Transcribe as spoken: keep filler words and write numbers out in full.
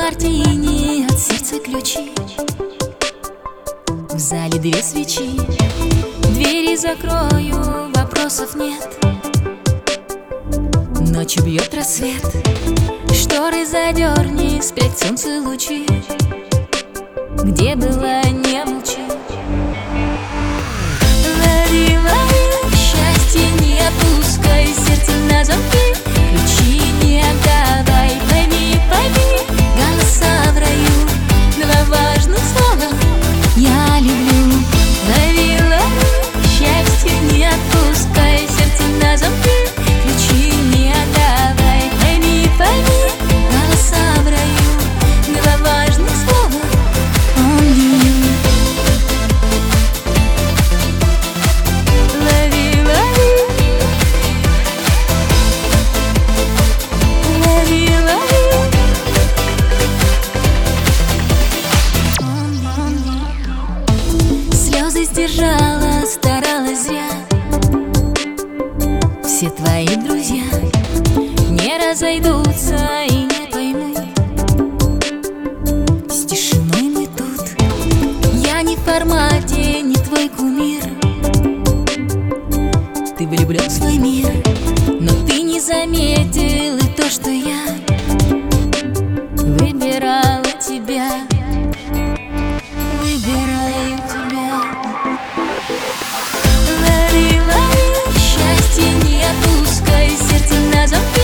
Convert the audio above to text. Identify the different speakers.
Speaker 1: мартини, от сердца ключи. В зале две свечи, двери закрою, вопросов нет. Ночью бьет рассвет, шторы задерни, спрячь солнце лучи. Где была, не молчи. Лови, лови, счастье не отпускай, сердце на замке, ключи не отдавай. Пойми, пойми, голоса в раю, два важных слова я люблю. Лови, лови, счастье не отпускай, сердце на замке, ключи не отдавай. Пойми, пойми, голоса в раю, два важных слова only you. Лови, лови, лови, лови only you. Слезы сдержала, старалась зря. Все твои друзья не разойдутся и не поймут. С тишиной мы тут, я не в формате, не твой кумир. Ты влюблен в свой мир, но ты не заметил и то, что я выбирала тебя, выбираю тебя. Лови, лови, счастье не отпускай, сердце на замке.